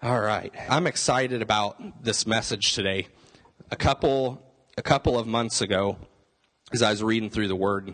All right. I'm excited about this message today. A couple of months ago, as I was reading through the Word,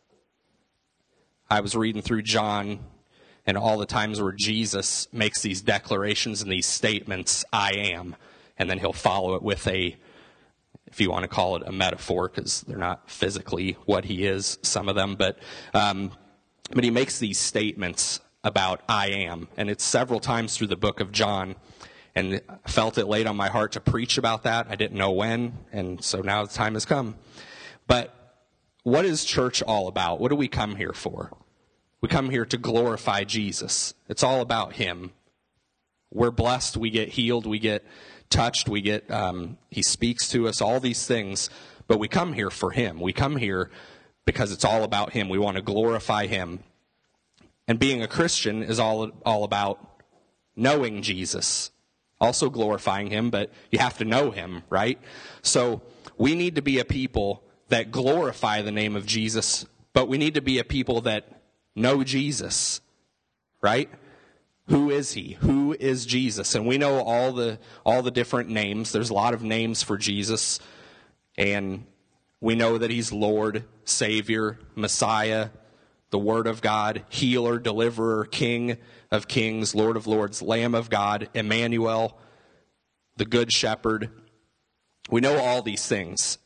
I was reading through John and all the times where Jesus makes these declarations and these statements, I am, and then he'll follow it with a, if you want to call it a metaphor, because they're not physically what he is, some of them, but he makes these statements about I am, and it's several times through the book of John, and I felt it laid on my heart to preach about that. I didn't know when, and so now the time has come. But what is church all about? What do we come here for? We come here to glorify Jesus. It's all about him. We're blessed, we get healed, we get touched, we get, he speaks to us, all these things, but we come here for him. We come here because it's all about him. We want to glorify him. And being a Christian is all about knowing Jesus, also glorifying him, but you have to know him, right? So we need to be a people that glorify the name of Jesus, but we need to be a people that know Jesus, right? Who is he? Who is Jesus? And we know all the different names. There's a lot of names for Jesus, and we know that he's Lord, Savior, Messiah, the Word of God, Healer, Deliverer, King of Kings, Lord of Lords, Lamb of God, Emmanuel, the Good Shepherd. We know all these things.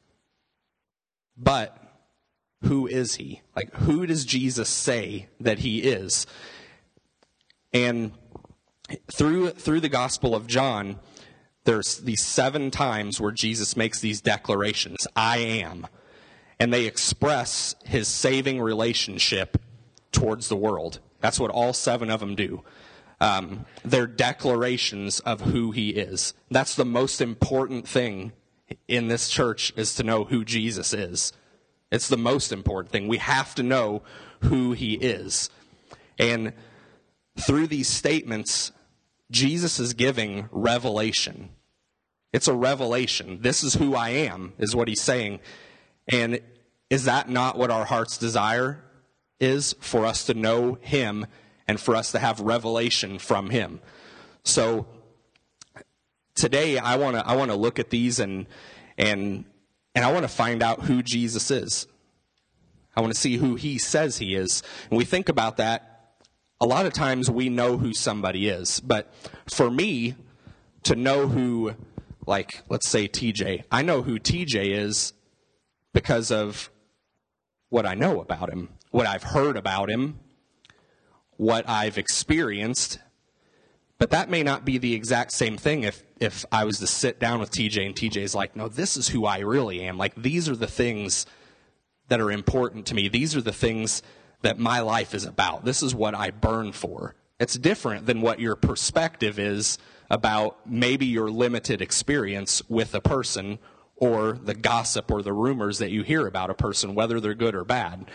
But who is he? Like, who does Jesus say that he is? And through the Gospel of John, there's these 7 times where Jesus makes these declarations, I am. And they express his saving relationship towards the world. That's what all 7 of them do. They're declarations of who he is. That's the most important thing in this church, is to know who Jesus is. It's the most important thing. We have to know who he is. And through these statements, Jesus is giving revelation. It's a revelation. This is who I am, is what he's saying. And is that not what our heart's desire is? For us to know him and for us to have revelation from him. So today I want to look at these and I want to find out who Jesus is. I want to see who he says he is. And we think about that. A lot of times we know who somebody is. But for me to know who, like, let's say TJ, I know who TJ is because of what I know about him, what I've heard about him, what I've experienced. But that may not be the exact same thing if I was to sit down with TJ and TJ's like, no, this is who I really am. Like, these are the things that are important to me. These are the things that my life is about. This is what I burn for. It's different than what your perspective is about maybe your limited experience with a person, or the gossip or the rumors that you hear about a person, whether they're good or bad.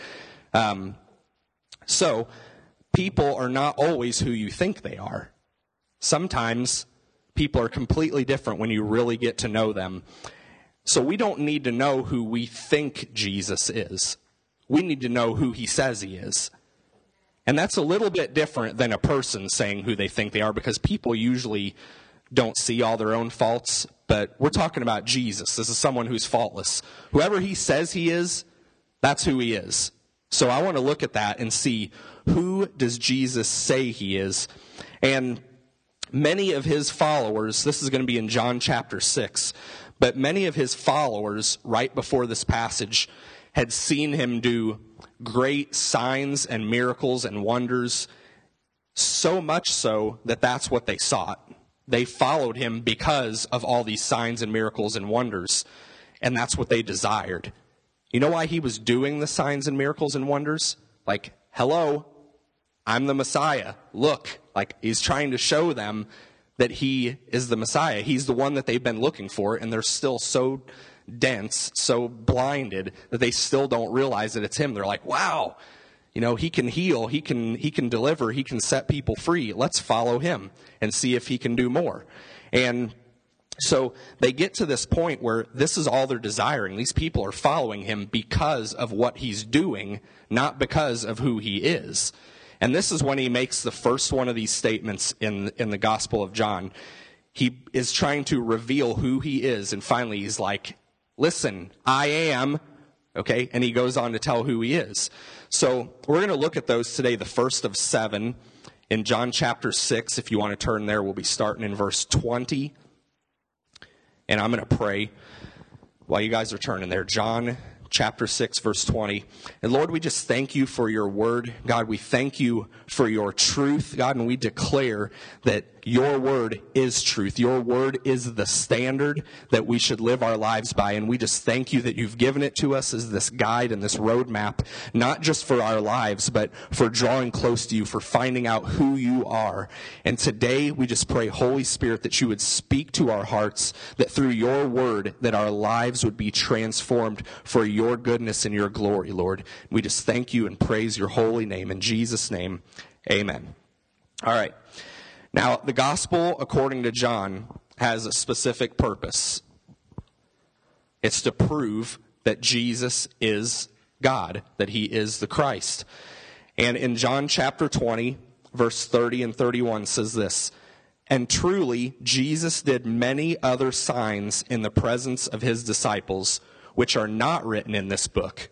So people are not always who you think they are. Sometimes people are completely different when you really get to know them. So we don't need to know who we think Jesus is. We need to know who he says he is. And that's a little bit different than a person saying who they think they are, because people usually don't see all their own faults. But we're talking about Jesus. This is someone who's faultless. Whoever he says he is, that's who he is. So I want to look at that and see, who does Jesus say he is? And many of his followers, this is going to be in John chapter 6, but many of his followers right before this passage had seen him do great signs and miracles and wonders, so much so that that's what they sought. They followed him because of all these signs and miracles and wonders, and that's what they desired. You know why he was doing the signs and miracles and wonders? Like, hello, I'm the Messiah. Look, like, he's trying to show them that he is the Messiah. He's the one that they've been looking for, and they're still so dense, so blinded, that they still don't realize that it's him. They're like, wow, you know, he can heal, he can deliver, he can set people free. Let's follow him and see if he can do more. And so they get to this point where this is all they're desiring. These people are following him because of what he's doing, not because of who he is. And this is when he makes the first one of these statements in the Gospel of John. He is trying to reveal who he is, and finally he's like, listen, I am, okay? And he goes on to tell who he is. So we're going to look at those today, the first of 7 in John chapter 6. If you want to turn there, we'll be starting in verse 20. And I'm going to pray while you guys are turning there. John chapter 6, verse 20. And Lord, we just thank you for your word. God, we thank you for your truth, God, and we declare that your word is truth. Your word is the standard that we should live our lives by. And we just thank you that you've given it to us as this guide and this roadmap, not just for our lives, but for drawing close to you, for finding out who you are. And today we just pray, Holy Spirit, that you would speak to our hearts, that through your word, that our lives would be transformed for your goodness and your glory, Lord. We just thank you and praise your holy name. In Jesus' name, amen. All right. Now, the gospel, according to John, has a specific purpose. It's to prove that Jesus is God, that he is the Christ. And in John chapter 20, verse 30 and 31 says this, and truly Jesus did many other signs in the presence of his disciples, which are not written in this book.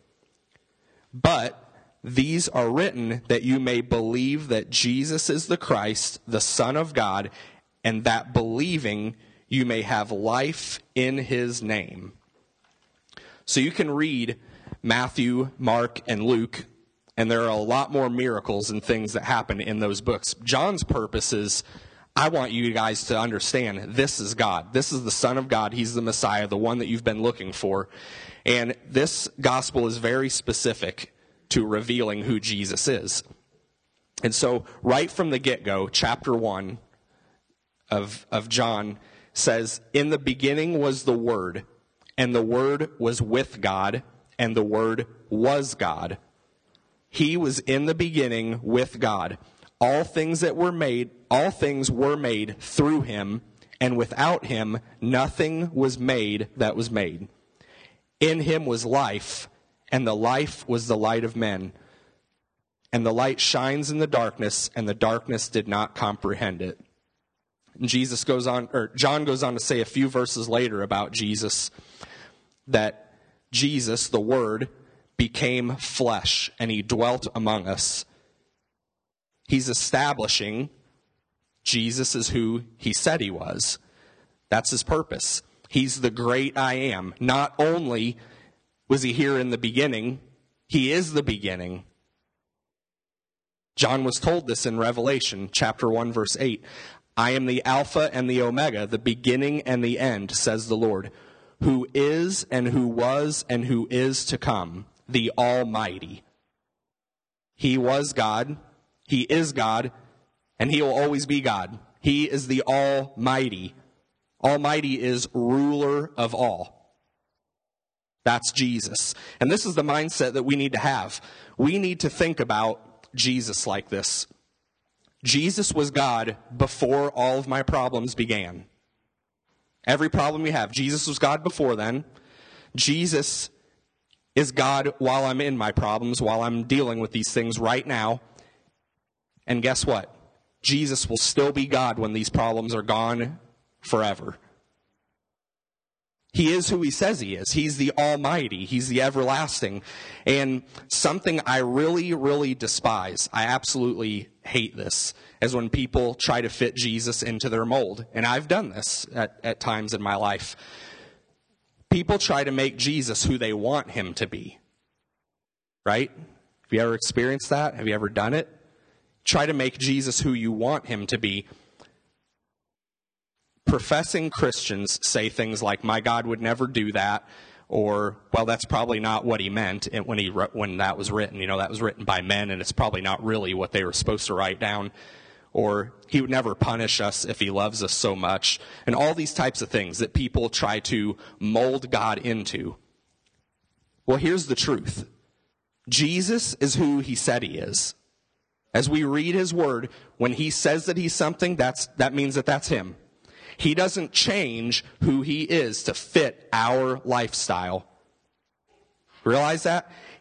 But these are written that you may believe that Jesus is the Christ, the Son of God, and that believing you may have life in his name. So you can read Matthew, Mark, and Luke, and there are a lot more miracles and things that happen in those books. John's purpose is, I want you guys to understand this is God. This is the Son of God. He's the Messiah, the one that you've been looking for. And this gospel is very specific to revealing who Jesus is. And so right from the get-go, chapter 1 of John says, in the beginning was the Word, and the Word was with God, and the Word was God. He was in the beginning with God. All things were made through him, and without him nothing was made that was made. In him was life, and the life was the light of men. And the light shines in the darkness, and the darkness did not comprehend it. And John goes on to say a few verses later about Jesus, that Jesus, the Word, became flesh, and he dwelt among us. He's establishing Jesus is who he said he was. That's his purpose. He's the great I am. Not only was he here in the beginning, he is the beginning. John was told this in Revelation chapter 1, verse 8. I am the Alpha and the Omega, the beginning and the end, says the Lord, who is and who was and who is to come, the Almighty. He was God, he is God, and he will always be God. He is the Almighty. Almighty is ruler of all. That's Jesus. And this is the mindset that we need to have. We need to think about Jesus like this. Jesus was God before all of my problems began. Every problem you have, Jesus was God before then. Jesus is God while I'm in my problems, while I'm dealing with these things right now. And guess what? Jesus will still be God when these problems are gone forever. He is who he says he is. He's the Almighty. He's the everlasting. And something I really, really despise, I absolutely hate this, is when people try to fit Jesus into their mold. And I've done this at times in my life. People try to make Jesus who they want him to be. Right? Have you ever experienced that? Have you ever done it? Try to make Jesus who you want him to be. Professing Christians say things like, my God would never do that, or, well, that's probably not what he meant when that was written. You know, that was written by men, and it's probably not really what they were supposed to write down. Or, he would never punish us if he loves us so much. And all these types of things that people try to mold God into. Well, here's the truth. Jesus is who he said he is. As we read his word, when he says that he's something, that means that that's him. He doesn't change who he is to fit our lifestyle. Realize that?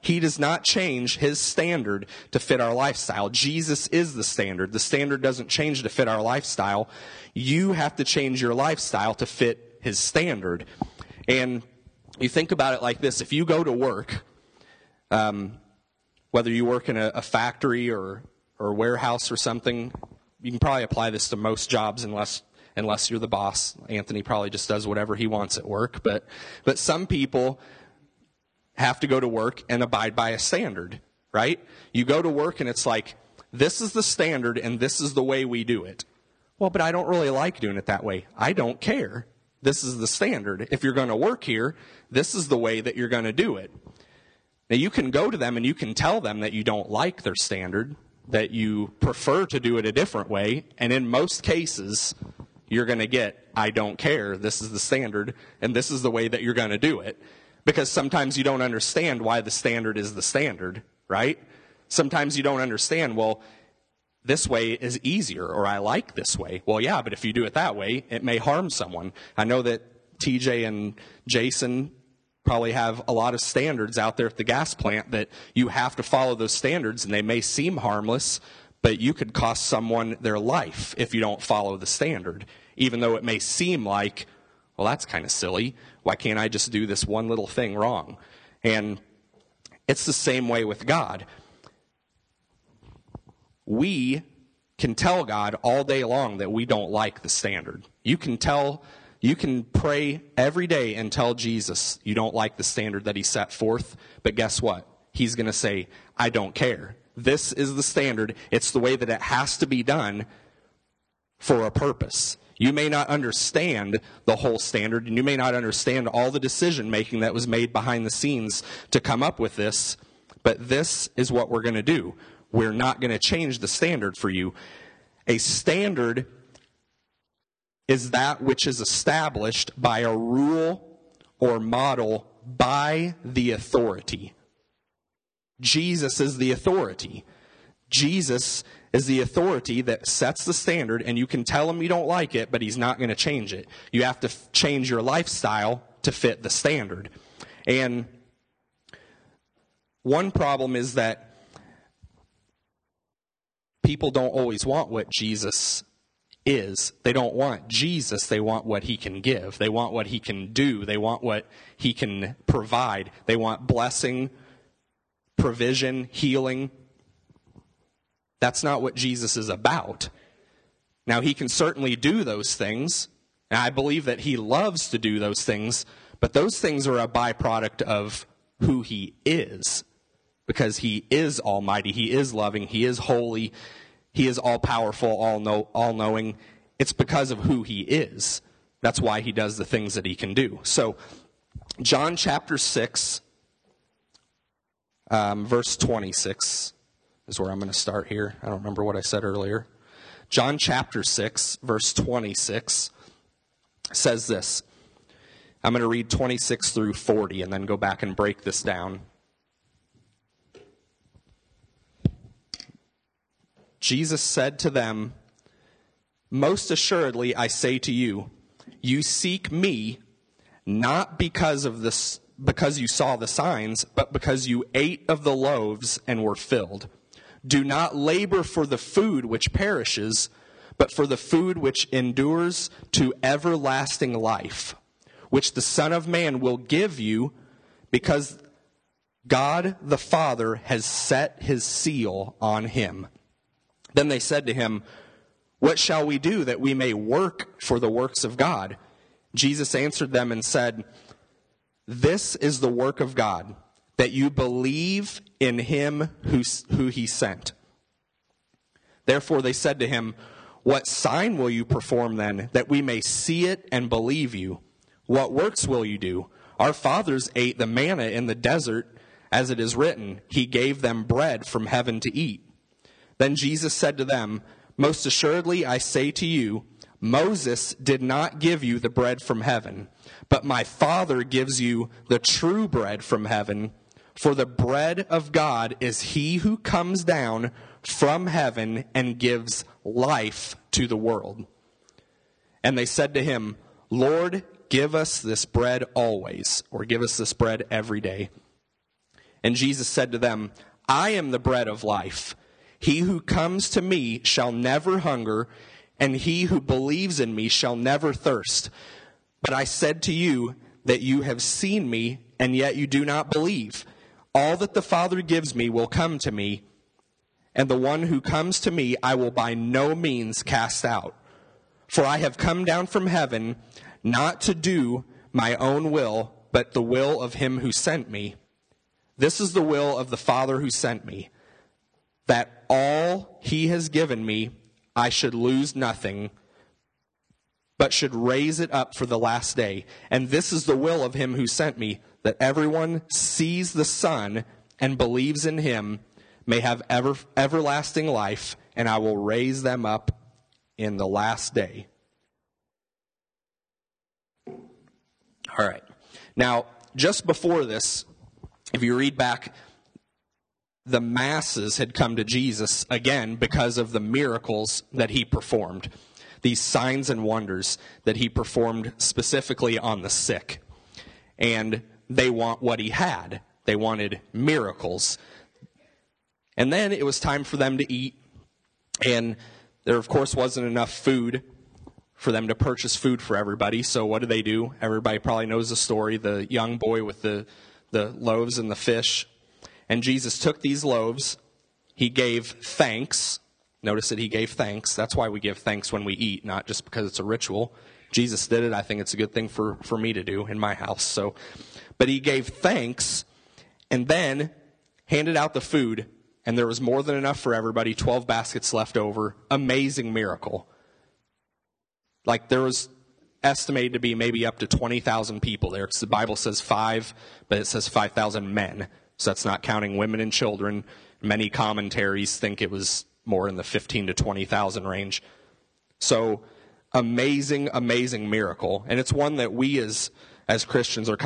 He does not change his standard to fit our lifestyle. Jesus is the standard. The standard doesn't change to fit our lifestyle. You have to change your lifestyle to fit his standard. And you think about it like this. If you go to work, whether you work in a factory or a warehouse or something, you can probably apply this to most jobs unless you're the boss. Anthony probably just does whatever he wants at work. But some people have to go to work and abide by a standard, right? You go to work and it's like, this is the standard and this is the way we do it. Well, but I don't really like doing it that way. I don't care. This is the standard. If you're going to work here, this is the way that you're going to do it. Now, you can go to them and you can tell them that you don't like their standard, that you prefer to do it a different way, and in most cases, you're going to get, I don't care, this is the standard, and this is the way that you're going to do it. Because sometimes you don't understand why the standard is the standard, right? Sometimes you don't understand, well, this way is easier, or I like this way. Well, yeah, but if you do it that way, it may harm someone. I know that TJ and Jason probably have a lot of standards out there at the gas plant that you have to follow those standards, and they may seem harmless, but you could cost someone their life if you don't follow the standard, even though it may seem like, well, that's kind of silly. Why can't I just do this one little thing wrong? And it's the same way with God. We can tell God all day long that we don't like the standard. You can pray every day and tell Jesus you don't like the standard that he set forth, but guess what? He's going to say, I don't care. This is the standard. It's the way that it has to be done for a purpose. You may not understand the whole standard, and you may not understand all the decision-making that was made behind the scenes to come up with this, but this is what we're going to do. We're not going to change the standard for you. A standard is that which is established by a rule or model by the authority. Jesus is the authority. Jesus is the authority that sets the standard, and you can tell him you don't like it, but he's not going to change it. You have to change your lifestyle to fit the standard. And one problem is that people don't always want what Jesus is. They don't want Jesus. They want what he can give. They want what he can do. They want what he can provide. They want blessing, provision, healing. That's not what Jesus is about. Now, he can certainly do those things, and I believe that he loves to do those things, but those things are a byproduct of who he is, because he is almighty, he is loving, he is holy, he is all-powerful, all-knowing. It's because of who he is. That's why he does the things that he can do. So, John chapter 6, verse 26 is where I'm going to start here. I don't remember what I said earlier. John chapter 6, verse 26 says this. I'm going to read 26 through 40 and then go back and break this down. Jesus said to them, "Most assuredly I say to you, you seek me not because you saw the signs, but because you ate of the loaves and were filled. Do not labor for the food which perishes, but for the food which endures to everlasting life, which the Son of Man will give you, because God the Father has set his seal on him." Then they said to him, "What shall we do that we may work for the works of God?" Jesus answered them and said, "This is the work of God, that you believe in him who he sent." Therefore they said to him, "What sign will you perform then, that we may see it and believe you? What works will you do? Our fathers ate the manna in the desert, as it is written, he gave them bread from heaven to eat." Then Jesus said to them, "Most assuredly I say to you, Moses did not give you the bread from heaven, but my Father gives you the true bread from heaven. For the bread of God is he who comes down from heaven and gives life to the world." And they said to him, "Lord, give us this bread always," or give us this bread every day. And Jesus said to them, I am the bread of life. He who comes to me shall never hunger, and he who believes in me shall never thirst. But I said to you that you have seen me, and yet you do not believe. All that the Father gives me will come to me, and the one who comes to me I will by no means cast out. For I have come down from heaven not to do my own will, but the will of him who sent me. This is the will of the Father who sent me, that all he has given me I should lose nothing, but should raise it up for the last day. And this is the will of him who sent me, that everyone sees the Son and believes in him may have everlasting life, and I will raise them up in the last day. All right. Now, just before this, if you read back, the masses had come to Jesus again because of the miracles that he performed. These signs and wonders that he performed specifically on the sick. And they want what he had. They wanted miracles. And then it was time for them to eat. And there, of course, wasn't enough food for them to purchase food for everybody. So what do? Everybody probably knows the story, the young boy with the loaves and the fish. And Jesus took these loaves. He gave thanks. Notice that he gave thanks. That's why we give thanks when we eat, not just because it's a ritual. Jesus did it. I think it's a good thing for me to do in my house. But he gave thanks and then handed out the food. And there was more than enough for everybody, 12 baskets left over. Amazing miracle. Like there was estimated to be maybe up to 20,000 people there. The Bible says 5, but it says 5,000 men. So that's not counting women and children. Many commentaries think it was more in the 15 to 20,000 range. So amazing, amazing miracle. And it's one that we as Christians are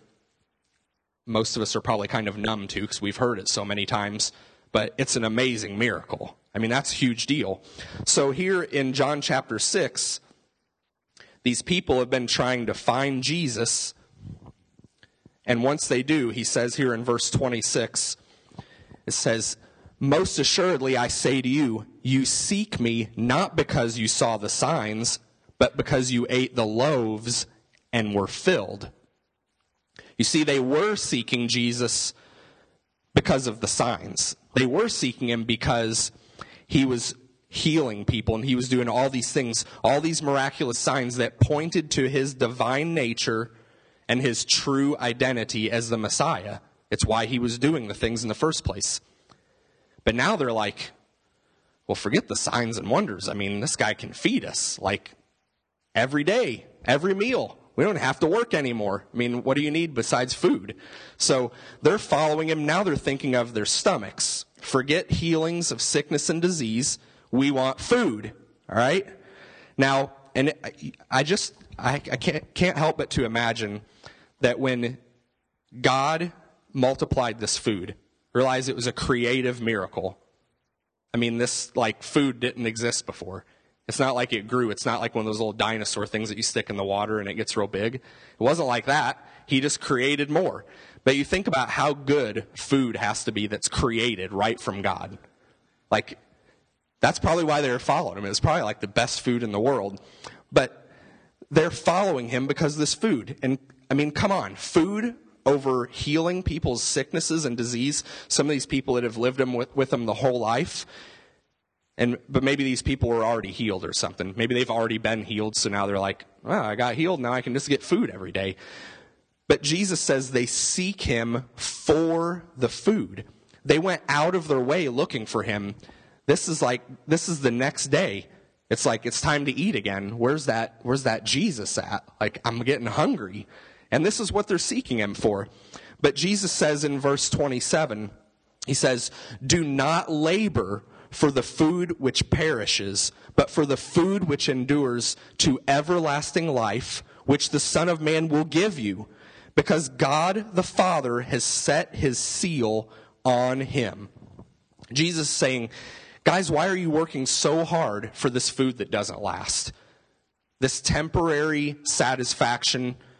most of us are probably kind of numb to because we've heard it so many times. But it's an amazing miracle. I mean, that's a huge deal. So here in John chapter 6, these people have been trying to find Jesus. And once they do, he says here in verse 26, it says, most assuredly I say to you, you seek me not because you saw the signs, but because you ate the loaves and were filled. You see, they were seeking Jesus because of the signs. They were seeking him because he was healing people and he was doing all these things, all these miraculous signs that pointed to his divine nature and his true identity as the Messiah. It's why he was doing the things in the first place. But now they're like, well, forget the signs and wonders. I mean, this guy can feed us like every day, every meal. We don't have to work anymore. I mean, what do you need besides food? So they're following him. Now they're thinking of their stomachs. Forget healings of sickness and disease. We want food. All right? Now, and I can't help but to imagine that when God multiplied this food, realize it was a creative miracle. I mean, this food didn't exist before. It's not like it grew. It's not like one of those little dinosaur things that you stick in the water and it gets real big. It wasn't like that. He just created more. But you think about how good food has to be that's created right from God. That's probably why they're following him. It's probably the best food in the world. But they're following him because of this food. And I mean, come on, food over healing people's sicknesses and disease. Some of these people that have lived with them the whole life. But maybe these people were already healed or something. Maybe they've already been healed, so now they're like, well, I got healed, now I can just get food every day. But Jesus says they seek him for the food. They went out of their way looking for him. This is the next day. It's like, it's time to eat again. Where's that Jesus at? I'm getting hungry. And this is what they're seeking him for. But Jesus says in verse 27, he says, do not labor for the food which perishes, but for the food which endures to everlasting life, which the Son of Man will give you, because God the Father has set his seal on him. Jesus is saying, guys, why are you working so hard for this food that doesn't last? This temporary satisfaction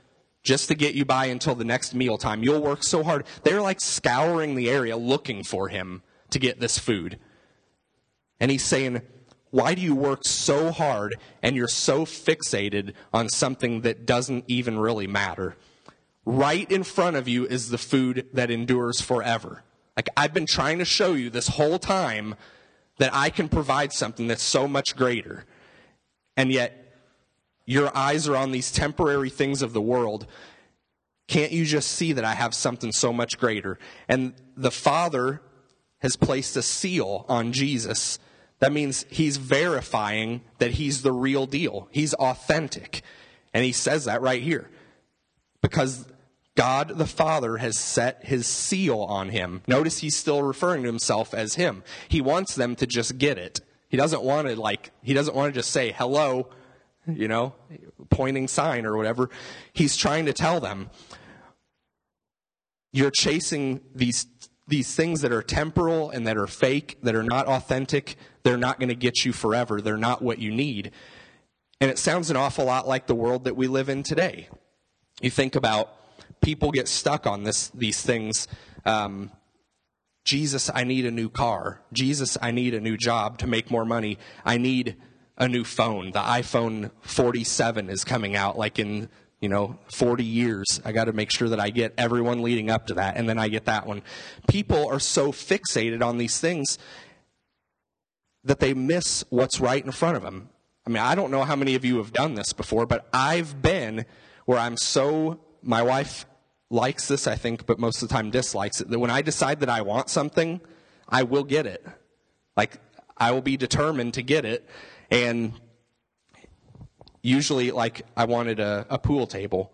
just to get you by until the next mealtime. You'll work so hard. They're like scouring the area looking for him to get this food. And he's saying, why do you work so hard and you're so fixated on something that doesn't even really matter? Right in front of you is the food that endures forever. Like, I've been trying to show you this whole time that I can provide something that's so much greater. And yet, your eyes are on these temporary things of the world. Can't you just see that I have something so much greater? And the Father has placed a seal on Jesus. That means he's verifying that he's the real deal. He's authentic. And he says that right here. Because God the Father has set his seal on him. Notice he's still referring to himself as him. He wants them to just get it. He doesn't want to just say hello, pointing sign or whatever. He's trying to tell them, you're chasing these things that are temporal and that are fake, that are not authentic. They're not going to get you forever. They're not what you need. And it sounds an awful lot like the world that we live in today. You think about people get stuck on these things. Jesus, I need a new car. Jesus, I need a new job to make more money. I need a new phone. The iPhone 47 is coming out like in 40 years. I got to make sure that I get everyone leading up to that, and then I get that one. People are so fixated on these things that they miss what's right in front of them. I mean, I don't know how many of you have done this before, but I've been where my wife likes this, I think, but most of the time dislikes it, that when I decide that I want something, I will get it. Like, I will be determined to get it. And usually, like, I wanted a pool table.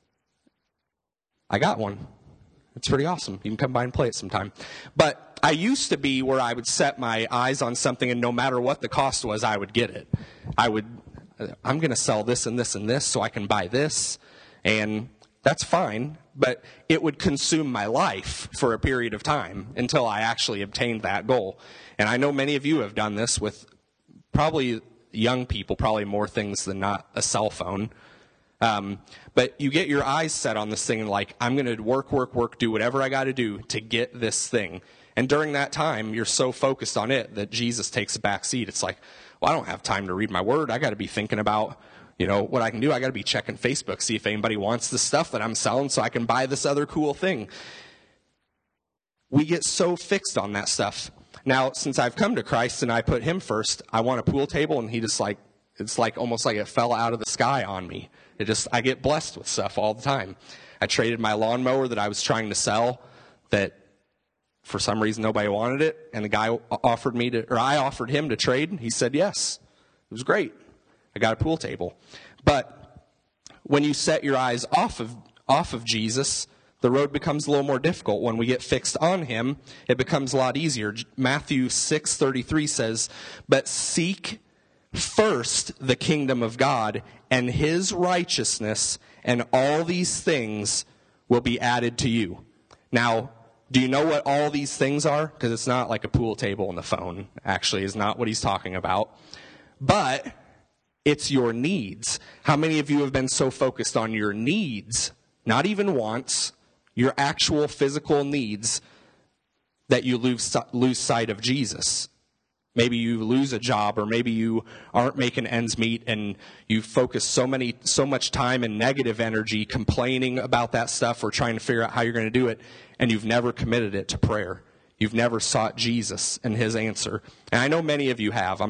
I got one. It's pretty awesome. You can come by and play it sometime. But I used to be where I would set my eyes on something, and no matter what the cost was, I would get it. I'm going to sell this and this and this so I can buy this. And that's fine, but it would consume my life for a period of time until I actually obtained that goal. And I know many of you have done this with probably young people, probably more things than not a cell phone. But you get your eyes set on this thing and like, I'm going to work, do whatever I got to do to get this thing. And during that time, you're so focused on it that Jesus takes a back seat. It's like, well, I don't have time to read my word. I got to be thinking about what I can do. I got to be checking Facebook, see if anybody wants the stuff that I'm selling so I can buy this other cool thing. We get so fixed on that stuff. Now, since I've come to Christ and I put him first, I want a pool table, and he just it's like almost like it fell out of the sky on me. I get blessed with stuff all the time. I traded my lawnmower that I was trying to sell that for some reason nobody wanted it, and the guy I offered him to trade, and he said yes. It was great. I got a pool table. But when you set your eyes off of Jesus, the road becomes a little more difficult. When we get fixed on him, it becomes a lot easier. Matthew 6:33 says, "But seek first the kingdom of God and his righteousness, and all these things will be added to you." Now, do you know what all these things are? Because it's not like a pool table and the phone, actually, is not what he's talking about. But it's your needs. How many of you have been so focused on your needs, not even wants, your actual physical needs, that you lose sight of Jesus? Maybe you lose a job, or maybe you aren't making ends meet, and you focus so much time and negative energy complaining about that stuff or trying to figure out how you're going to do it, and you've never committed it to prayer. You've never sought Jesus and his answer. And I know many of you have.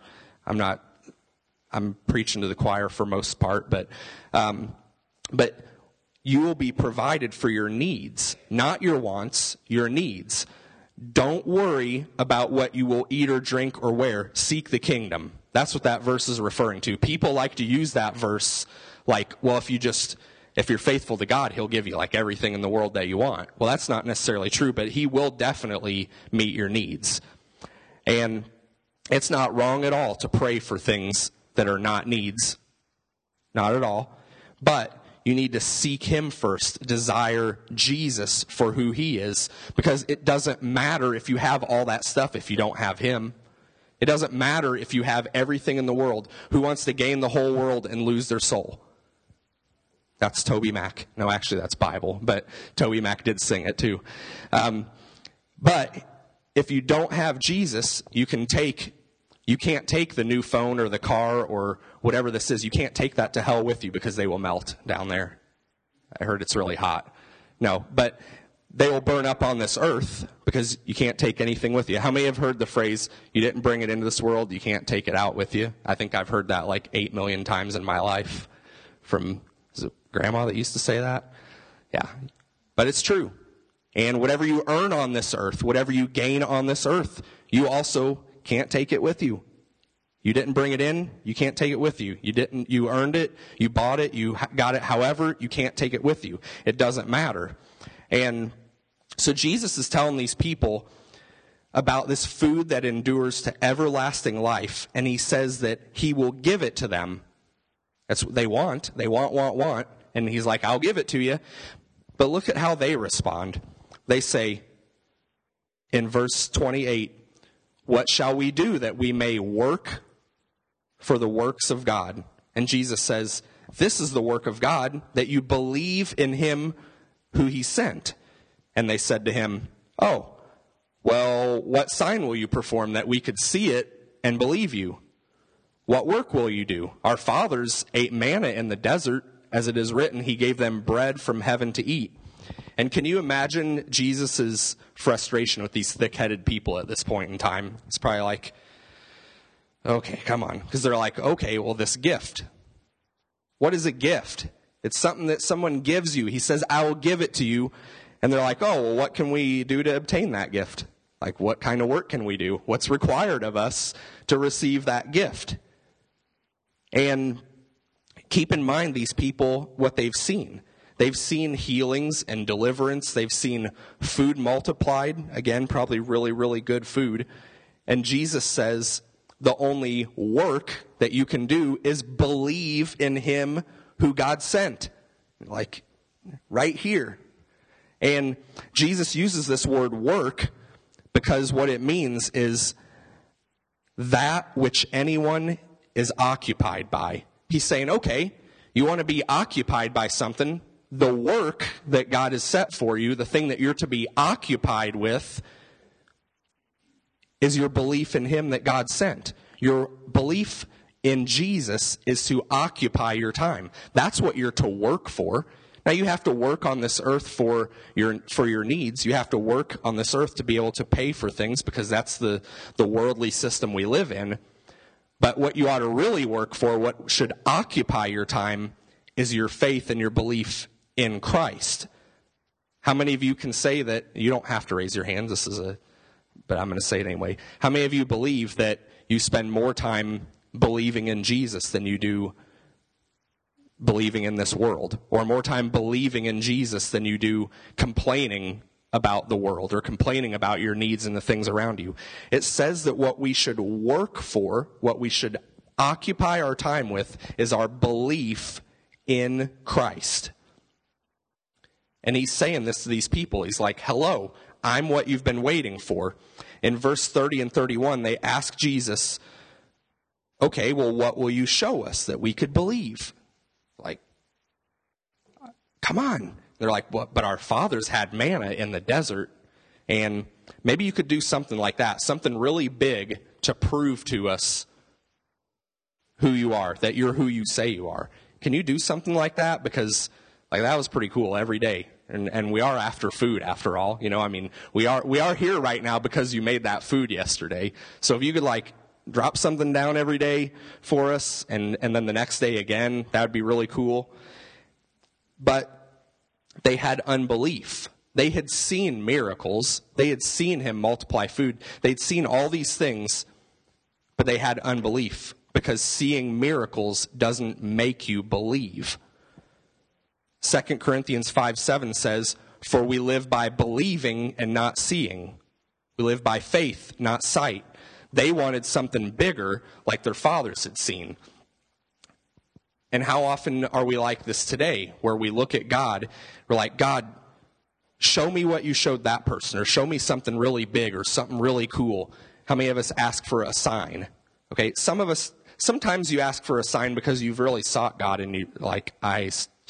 I'm preaching to the choir for most part, but you will be provided for your needs, not your wants, your needs. Don't worry about what you will eat or drink or wear. Seek the kingdom. That's what that verse is referring to. People like to use that verse like, well, if you're faithful to God, he'll give you like everything in the world that you want. Well, that's not necessarily true, but he will definitely meet your needs. And it's not wrong at all to pray for things that are not needs. Not at all. But you need to seek him first, desire Jesus for who he is, because it doesn't matter if you have all that stuff if you don't have him. It doesn't matter if you have everything in the world. Who wants to gain the whole world and lose their soul? That's Toby Mac. No, actually, that's Bible, but Toby Mac did sing it too. But if you don't have Jesus, you can't take the new phone or the car or whatever this is. You can't take that to hell with you because they will melt down there. I heard it's really hot. No, but they will burn up on this earth because you can't take anything with you. How many have heard the phrase, you didn't bring it into this world, you can't take it out with you? I think I've heard that like 8 million times in my life from, is it grandma that used to say that? Yeah, but it's true. And whatever you earn on this earth, whatever you gain on this earth, you also can't take it with you. You didn't bring it in, you can't take it with you. You earned it, you bought it, you got it, however, you can't take it with you. It doesn't matter. And so Jesus is telling these people about this food that endures to everlasting life, and he says that he will give it to them. That's what they want. They want. And he's like, I'll give it to you. But look at how they respond. They say in verse 28, what shall we do that we may work for the works of God? And Jesus says, this is the work of God, that you believe in him who he sent. And they said to him, oh, well, what sign will you perform that we could see it and believe you? What work will you do? Our fathers ate manna in the desert, as it is written, he gave them bread from heaven to eat. And can you imagine Jesus' frustration with these thick-headed people at this point in time? It's probably like, okay, come on. Because they're like, okay, well, this gift. What is a gift? It's something that someone gives you. He says, I will give it to you. And they're like, oh, well, what can we do to obtain that gift? Like, what kind of work can we do? What's required of us to receive that gift? And keep in mind these people, what they've seen. They've seen healings and deliverance. They've seen food multiplied. Again, probably really, really good food. And Jesus says the only work that you can do is believe in him who God sent. Like, right here. And Jesus uses this word work because what it means is that which anyone is occupied by. He's saying, okay, you want to be occupied by something. The work that God has set for you, the thing that you're to be occupied with, is your belief in him that God sent. Your belief in Jesus is to occupy your time. That's what you're to work for. Now, you have to work on this earth for your needs. You have to work on this earth to be able to pay for things because that's the worldly system we live in. But what you ought to really work for, what should occupy your time, is your faith and your belief in Christ. How many of you can say that? You don't have to raise your hands. But I'm going to say it anyway. How many of you believe that you spend more time believing in Jesus than you do believing in this world, or more time believing in Jesus than you do complaining about the world or complaining about your needs and the things around you? It says that what we should work for, what we should occupy our time with, is our belief in Christ. And he's saying this to these people. He's like, hello, I'm what you've been waiting for. In verse 30 and 31, they ask Jesus, okay, well, what will you show us that we could believe? Like, come on. They're like, well, but our fathers had manna in the desert, and maybe you could do something like that, something really big to prove to us who you are, that you're who you say you are. Can you do something like that? Because like that was pretty cool every day. And we are after food, after all. You know, I mean, we are here right now because you made that food yesterday. So if you could like drop something down every day for us, and then the next day again, that would be really cool. But they had unbelief. They had seen miracles. They had seen him multiply food. They'd seen all these things, but they had unbelief because seeing miracles doesn't make you believe. 2 Corinthians 5:7 says, for we live by believing and not seeing. We live by faith, not sight. They wanted something bigger like their fathers had seen. And how often are we like this today, where we look at God, we're like, God, show me what you showed that person, or show me something really big or something really cool. How many of us ask for a sign? Okay, some of us, sometimes you ask for a sign because you've really sought God and you like, I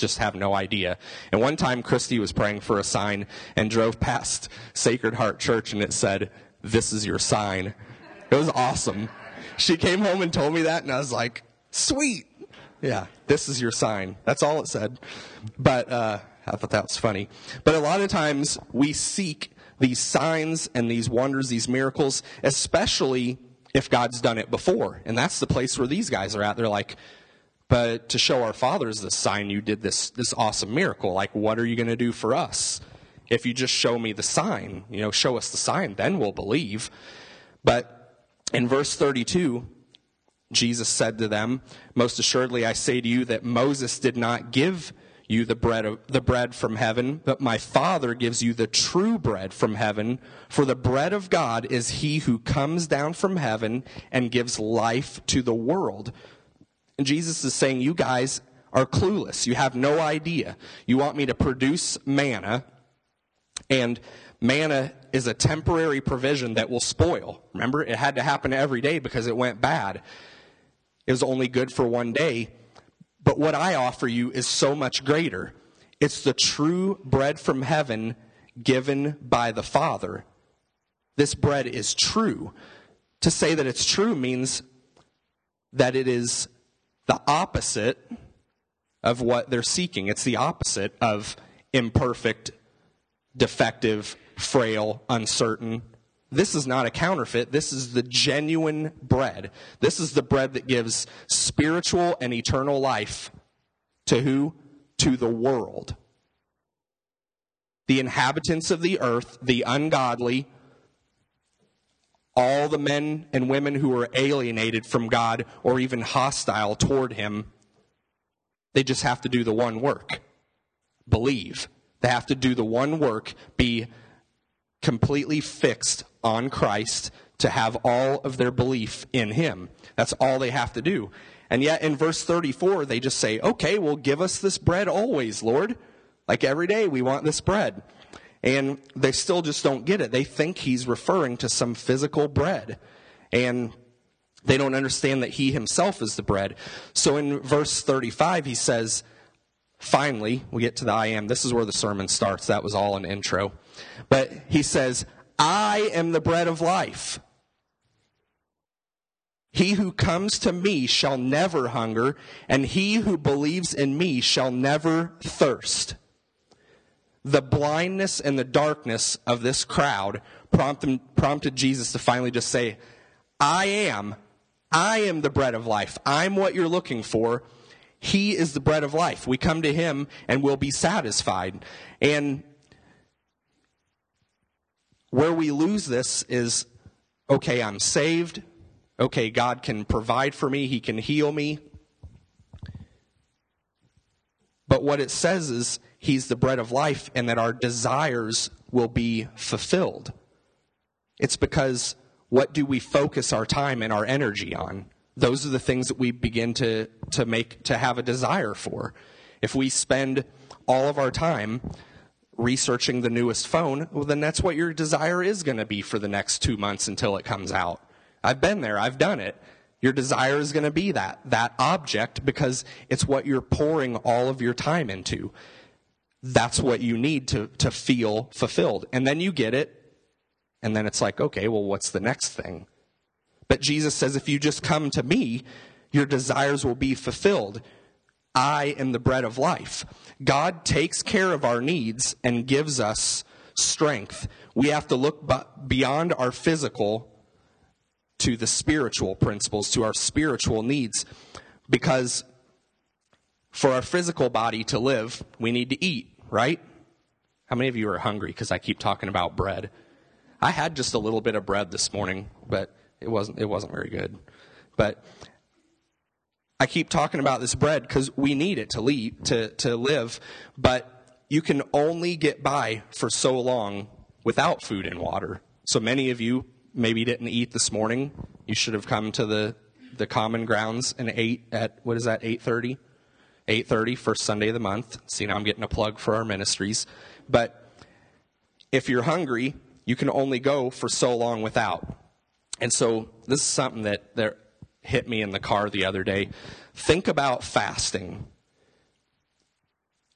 just have no idea. And one time Christy was praying for a sign and drove past Sacred Heart Church, and it said, "This is your sign." It was awesome. She came home and told me that, and I was like, sweet. Yeah, this is your sign. That's all it said. But I thought that was funny. But a lot of times we seek these signs and these wonders, these miracles, especially if God's done it before. And that's the place where these guys are at. They're like, but to show our fathers the sign you did this awesome miracle, like, what are you going to do for us? If you just show me the sign, show us the sign, then we'll believe. But in verse 32, Jesus said to them, "Most assuredly I say to you that Moses did not give you the bread from heaven, but my Father gives you the true bread from heaven. For the bread of God is he who comes down from heaven and gives life to the world." And Jesus is saying, you guys are clueless. You have no idea. You want me to produce manna, and manna is a temporary provision that will spoil. Remember, it had to happen every day because it went bad. It was only good for one day. But what I offer you is so much greater. It's the true bread from heaven given by the Father. This bread is true. To say that it's true means that it is the opposite of what they're seeking. It's the opposite of imperfect, defective, frail, uncertain. This is not a counterfeit. This is the genuine bread. This is the bread that gives spiritual and eternal life to who? To the world. The inhabitants of the earth, the ungodly, all the men and women who are alienated from God or even hostile toward him, they just have to do the one work. Believe. They have to do the one work, be completely fixed on Christ, to have all of their belief in him. That's all they have to do. And yet in verse 34, they just say, okay, well, give us this bread always, Lord. Like every day we want this bread. And they still just don't get it. They think he's referring to some physical bread. And they don't understand that he himself is the bread. So in verse 35, he says, finally, we get to the I am. This is where the sermon starts. That was all an intro. But he says, I am the bread of life. He who comes to me shall never hunger, and he who believes in me shall never thirst. The blindness and the darkness of this crowd prompted Jesus to finally just say, I am the bread of life. I'm what you're looking for. He is the bread of life. We come to him and we'll be satisfied. And where we lose this is, okay, I'm saved. Okay, God can provide for me. He can heal me. But what it says is he's the bread of life and that our desires will be fulfilled. It's because what do we focus our time and our energy on? Those are the things that we begin to have a desire for. If we spend all of our time researching the newest phone, well, then that's what your desire is going to be for the next 2 months until it comes out. I've been there. I've done it. Your desire is going to be that object because it's what you're pouring all of your time into. That's what you need to feel fulfilled. And then you get it, and then it's like, okay, well, what's the next thing? But Jesus says, if you just come to me, your desires will be fulfilled. I am the bread of life. God takes care of our needs and gives us strength. We have to look beyond our physical to the spiritual principles, to our spiritual needs. Because for our physical body to live, we need to eat, right? How many of you are hungry? Because I keep talking about bread. I had just a little bit of bread this morning, but it wasn't very good. But I keep talking about this bread because we need it to live. But you can only get by for so long without food and water. So many of you maybe didn't eat this morning. You should have come to the common grounds and ate at, 8:30? 8:30, first Sunday of the month. See, now I'm getting a plug for our ministries. But if you're hungry, you can only go for so long without. And so this is something that hit me in the car the other day. Think about fasting.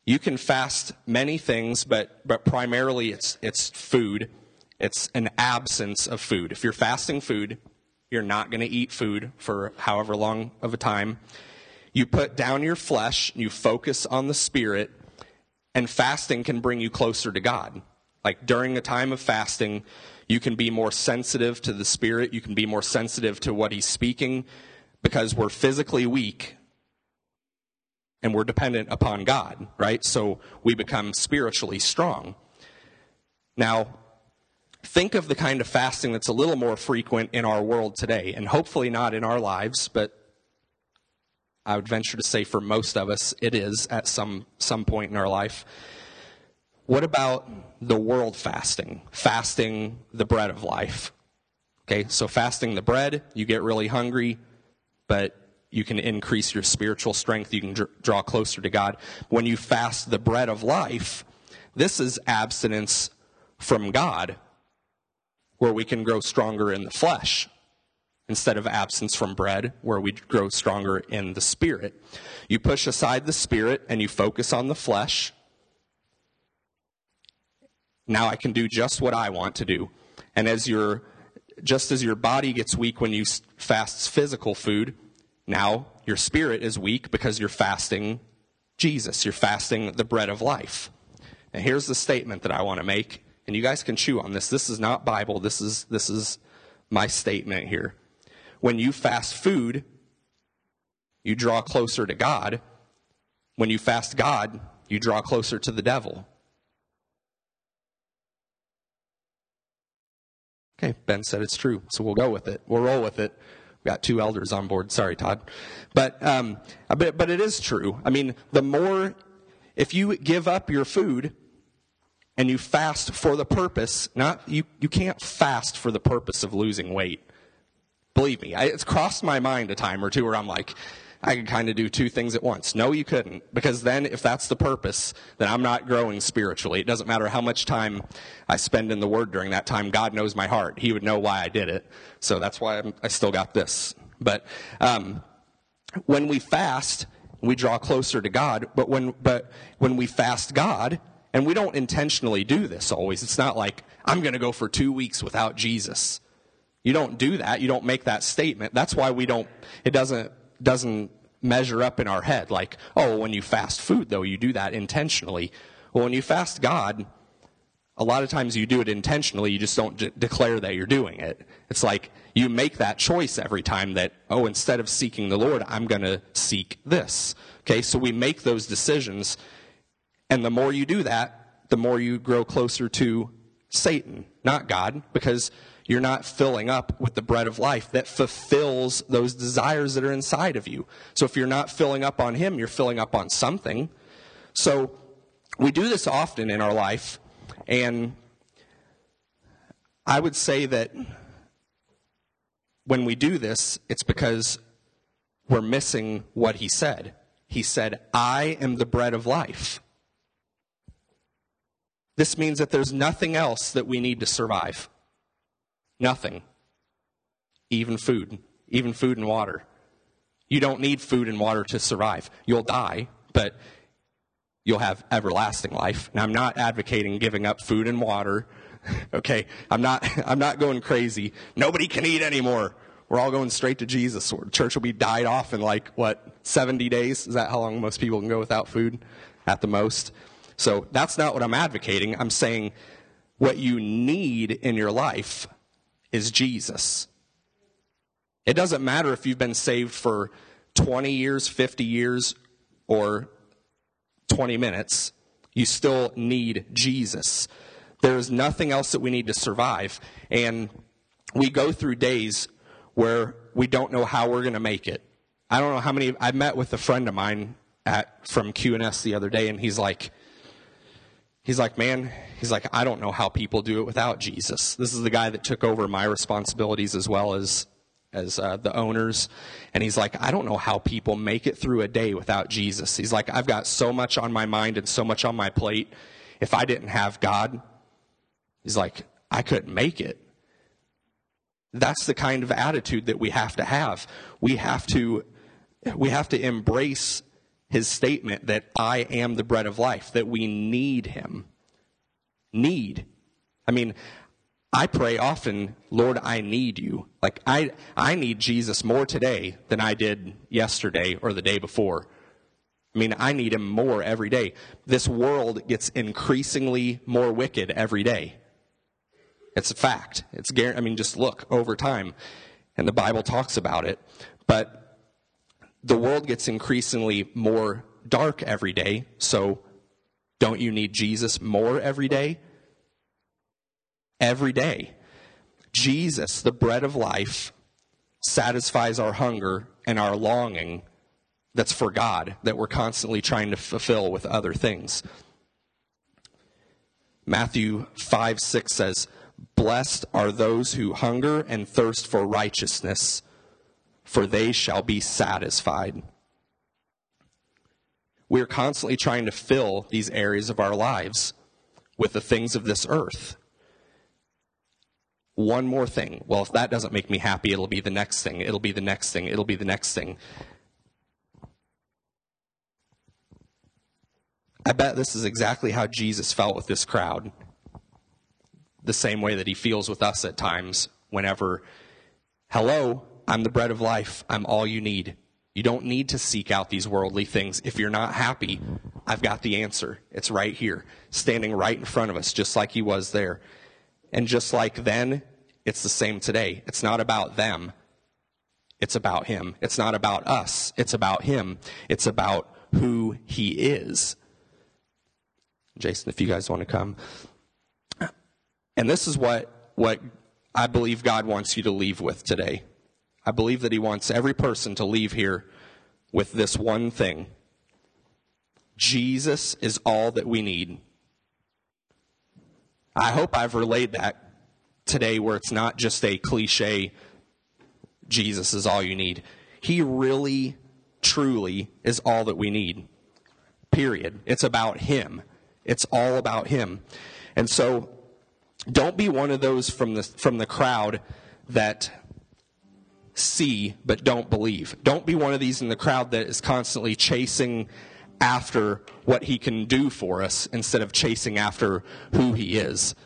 You can fast many things, but primarily it's food. It's an absence of food. If you're fasting food, you're not going to eat food for however long of a time. You put down your flesh, you focus on the Spirit, and fasting can bring you closer to God. Like during a time of fasting, you can be more sensitive to the Spirit. You can be more sensitive to what He's speaking because we're physically weak and we're dependent upon God, right? So we become spiritually strong. Now, think of the kind of fasting that's a little more frequent in our world today, and hopefully not in our lives, but I would venture to say for most of us it is at some point in our life. What about the world fasting? Fasting the bread of life. Okay, so fasting the bread, you get really hungry, but you can increase your spiritual strength. You can draw closer to God. When you fast the bread of life, this is abstinence from God, where we can grow stronger in the flesh, instead of absence from bread, where we grow stronger in the Spirit. You push aside the Spirit and you focus on the flesh. Now I can do just what I want to do. And just as your body gets weak when you fast physical food, now your spirit is weak because you're fasting Jesus. You're fasting the bread of life. And here's the statement that I want to make, and you guys can chew on this. This is not Bible. This is my statement here. When you fast food, you draw closer to God. When you fast God, you draw closer to the devil. Okay, Ben said it's true, so we'll go with it. We'll roll with it. We've got 2 elders on board. Sorry, Todd. But it is true. I mean, if you give up your food and you fast for the purpose, you can't fast for the purpose of losing weight. Believe me, it's crossed my mind a time or two where I'm like, I could kind of do 2 things at once. No, you couldn't. Because then if that's the purpose, then I'm not growing spiritually. It doesn't matter how much time I spend in the Word during that time. God knows my heart. He would know why I did it. So that's why I still got this. But when we fast, we draw closer to God. But when we fast God, and we don't intentionally do this always. It's not like, I'm going to go for 2 weeks without Jesus. You don't do that. You don't make that statement. That's why it doesn't measure up in our head. Like, oh, when you fast food, though, you do that intentionally. Well, when you fast God, a lot of times you do it intentionally. You just don't declare that you're doing it. It's like you make that choice every time that, oh, instead of seeking the Lord, I'm going to seek this. Okay, so we make those decisions. And the more you do that, the more you grow closer to Satan, not God, because you're not filling up with the bread of life that fulfills those desires that are inside of you. So if you're not filling up on Him, you're filling up on something. So we do this often in our life, and I would say that when we do this, it's because we're missing what He said. He said, I am the bread of life. This means that there's nothing else that we need to survive. Nothing. Even food and water. You don't need food and water to survive. You'll die, but you'll have everlasting life. Now, I'm not advocating giving up food and water. Okay, I'm not going crazy. Nobody can eat anymore. We're all going straight to Jesus. Church will be died off in 70 days? Is that how long most people can go without food at the most? So that's not what I'm advocating. I'm saying what you need in your life is Jesus. It doesn't matter if you've been saved for 20 years, 50 years, or 20 minutes. You still need Jesus. There is nothing else that we need to survive. And we go through days where we don't know how we're going to make it. I don't know how many. I met with a friend of mine from QNS the other day, and he's like, man, I don't know how people do it without Jesus. This is the guy that took over my responsibilities as well as the owners. And he's like, I don't know how people make it through a day without Jesus. He's like, I've got so much on my mind and so much on my plate. If I didn't have God, he's like, I couldn't make it. That's the kind of attitude that we have to have. We have to embrace his statement that I am the bread of life, that we need him. Need. I mean, I pray often, Lord, I need you. Like, I need Jesus more today than I did yesterday or the day before. I mean, I need him more every day. This world gets increasingly more wicked every day. It's a fact. I mean, just look over time. And the Bible talks about it. But the world gets increasingly more dark every day. So don't you need Jesus more every day? Every day. Jesus, the bread of life, satisfies our hunger and our longing that's for God, that we're constantly trying to fulfill with other things. Matthew 5:6 says, "Blessed are those who hunger and thirst for righteousness, for they shall be satisfied." We're constantly trying to fill these areas of our lives with the things of this earth. One more thing. Well, if that doesn't make me happy, it'll be the next thing. It'll be the next thing. It'll be the next thing. I bet this is exactly how Jesus felt with this crowd. The same way that he feels with us at times whenever, hello, I'm the bread of life. I'm all you need. You don't need to seek out these worldly things. If you're not happy, I've got the answer. It's right here, standing right in front of us, just like he was there. And just like then, it's the same today. It's not about them. It's about him. It's not about us. It's about him. It's about who he is. Jason, if you guys want to come. And this is what I believe God wants you to leave with today. I believe that he wants every person to leave here with this one thing. Jesus is all that we need. I hope I've relayed that today where it's not just a cliche, Jesus is all you need. He really, truly is all that we need. Period. It's about him. It's all about him. And so don't be one of those from the crowd that see but don't believe. Don't be one of these in the crowd that is constantly chasing after what he can do for us instead of chasing after who he is.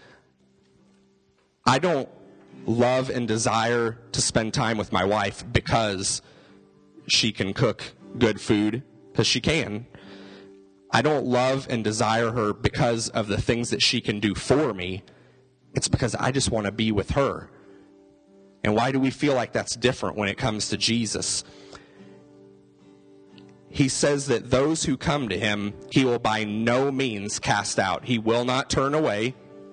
I don't love and desire to spend time with my wife because she can cook good food, because she can. I don't love and desire her because of the things that she can do for me. It's because I just want to be with her. And why do we feel like that's different when it comes to Jesus? He says that those who come to him, he will by no means cast out. He will not turn away.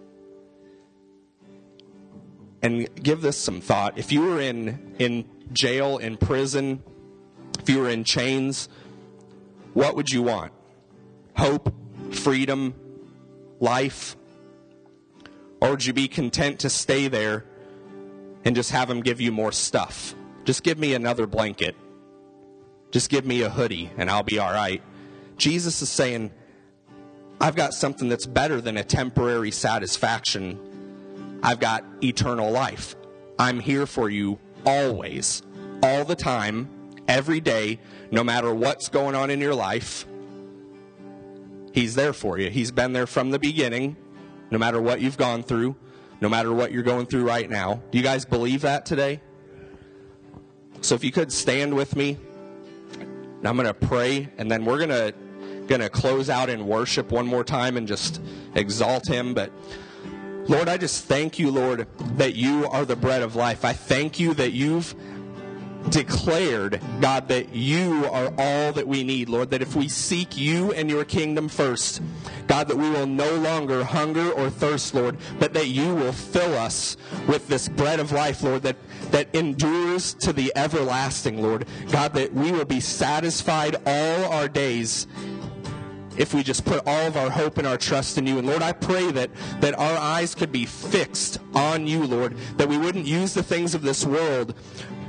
And give this some thought. If you were in jail, in prison, if you were in chains, what would you want? Hope, freedom, life? Or would you be content to stay there and just have him give you more stuff? Just give me another blanket. Just give me a hoodie and I'll be all right. Jesus is saying, I've got something that's better than a temporary satisfaction. I've got eternal life. I'm here for you always, all the time, every day, no matter what's going on in your life. He's there for you. He's been there from the beginning, no matter what you've gone through, no matter what you're going through right now. Do you guys believe that today? So if you could stand with me. And I'm going to pray, and then we're going to close out in worship one more time and just exalt him. But Lord, I just thank you, Lord, that you are the bread of life. I thank you that you've declared, God, that you are all that we need, Lord, that if we seek you and your kingdom first, God, that we will no longer hunger or thirst, Lord, but that you will fill us with this bread of life, Lord, that endures to the everlasting, Lord. God, that we will be satisfied all our days if we just put all of our hope and our trust in you. And Lord, I pray that our eyes could be fixed on you, Lord, that we wouldn't use the things of this world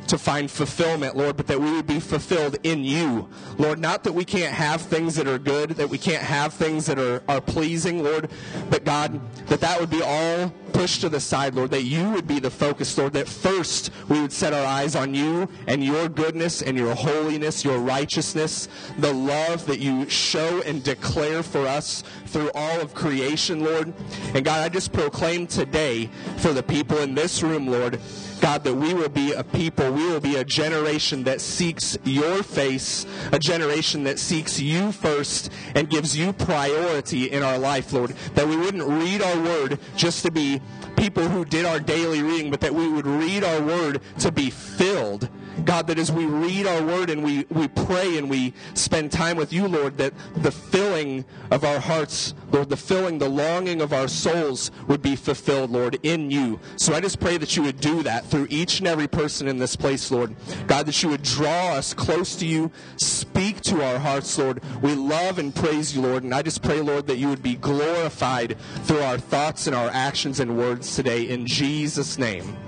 to find fulfillment, Lord, but that we would be fulfilled in you. Lord, not that we can't have things that are good, that we can't have things that are pleasing, Lord, but God, that would be all pushed to the side, Lord, that you would be the focus, Lord, that first we would set our eyes on you and your goodness and your holiness, your righteousness, the love that you show and declare for us through all of creation, Lord. And God, I just proclaim today for the people in this room, Lord, God, that we will be a people, we will be a generation that seeks your face, a generation that seeks you first and gives you priority in our life, Lord. That we wouldn't read our word just to be people who did our daily reading, but that we would read our word to be filled. God, that as we read our word and we pray and we spend time with you, Lord, that the filling of our hearts, Lord, the longing of our souls would be fulfilled, Lord, in you. So I just pray that you would do that through each and every person in this place, Lord. God, that you would draw us close to you, speak to our hearts, Lord. We love and praise you, Lord, and I just pray, Lord, that you would be glorified through our thoughts and our actions and words today. In Jesus' name.